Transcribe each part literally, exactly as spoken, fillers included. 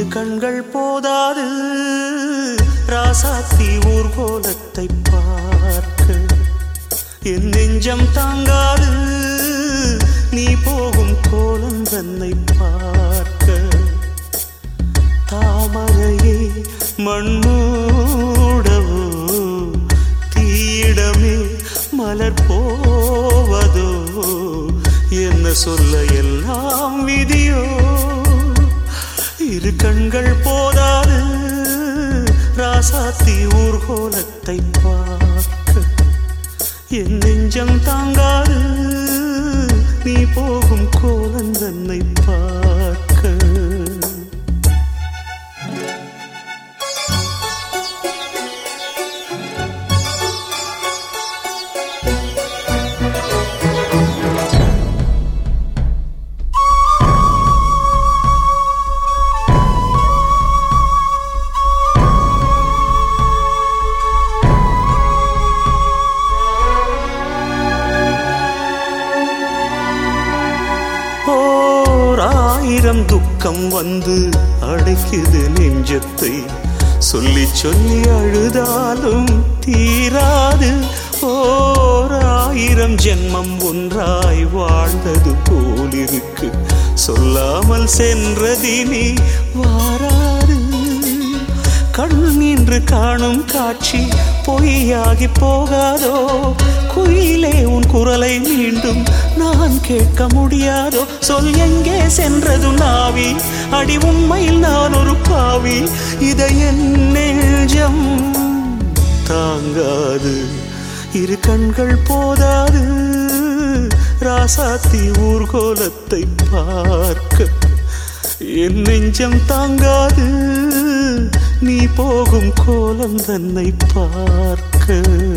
கண்கள் போதாது ராசாத்தி ஊர்கோலத்தை பார்க்க, என் நெஞ்சம் தாங்காது நீ போகும் கோலம் தன்னை பார்க்க. தாமரையே மண்மூடவோ தீயிடமே மலர் போவதோ, என்ன சொல்ல எல்லாம் விதியோ. இரு கண்கள் போதாது ராசாத்தி ஊர்கோலத்தை பார்க்க, என் நெஞ்சம் தாங்காது நீ போகும் கோலம் தன்னை பார்க்க. ஆயிரம் துக்கம் வந்து அடைக்குது நெஞ்சத்தை, சொல்லி சொல்லி அழுதாலும் தீராது. ஓர் ஆயிரம் ஜென்மம் ஒன்றாய் வாழ்ந்தது போலிருக்கு, சொல்லாமல் சென்றதினி வாராது. கண் நின்று காணும் காட்சி பொய்யாகி போகாதோ, குயிலே உன் குரலை மீண்டும் நான் கேட்க முடியாதோ. சொல் எங்கே சென்றது நாவி, அடி உண்மையில் நான் ஒரு பாவி, இதை என் நெஞ்சம் தாங்காது. இரு கண்கள் போதாது ராசாத்தி ஊர்கோலத்தை பார்க்க, என் நெஞ்சம் தாங்காது நீ போகும் கோலம் தன்னை பார்க்க.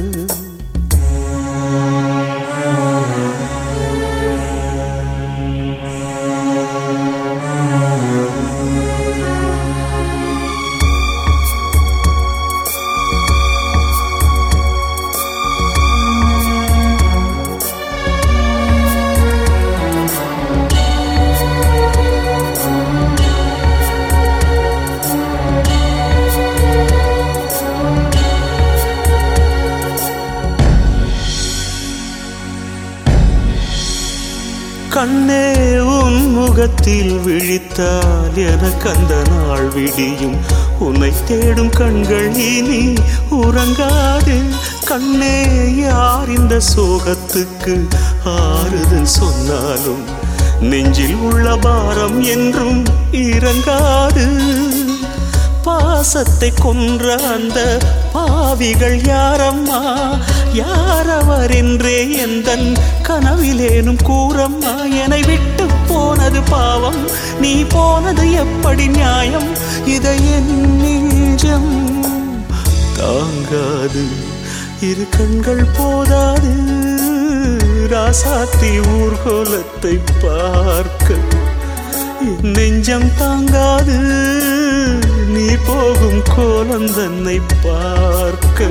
கண்ணே உன் முகத்தில் விழித்தால் எனக்கு அந்த நாள் விடியும், உன்னை தேடும் கண்கள் இனி உறங்காது. கண்ணே யார் இந்த சோகத்துக்கு ஆறுதல் சொன்னாலும் நெஞ்சில் உள்ள பாரம் என்றும் இறங்காது. பாசத்தை கொன்ற அந்த பாவிகள் யாரம்மா, யாரவர் என்றே எந்தன் கனவிலேனும் கூறம்மா. என்னை விட்டு போனது பாவம், நீ போனது எப்படி நியாயம், இதை என் நெஞ்சம் தாங்காது. இரு கண்கள் போதாது ராசாத்தி ஊர்கோலத்தை பார்க்க, என் நெஞ்சம் தாங்காது நீ போகும் கோலம் தன்னை பார்க்க.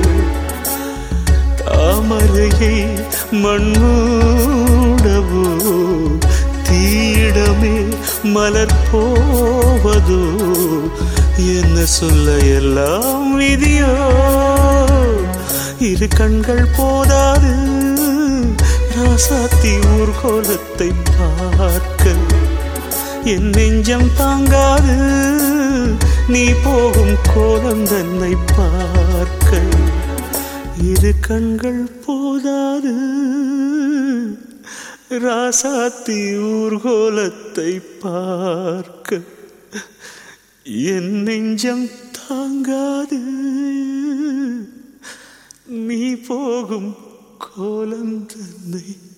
தாமரையை மண்மூடவோ தீயிடமே மலர் போவதோ, என்ன சொல்ல எல்லாம் விதியோ. இரு கண்கள் போதாது ராசாத்தி ஊர்கோலத்தை பார்க்க, என் நெஞ்சம் தாங்காது நீ போகும் கோலம் தன்னை பார்க்க. இரு கண்கள் போதாது ராசாத்தி ஊர்கோலத்தை பார்க்க, என் நெஞ்சம் தாங்காது நீ போகும் கோலம் தன்னை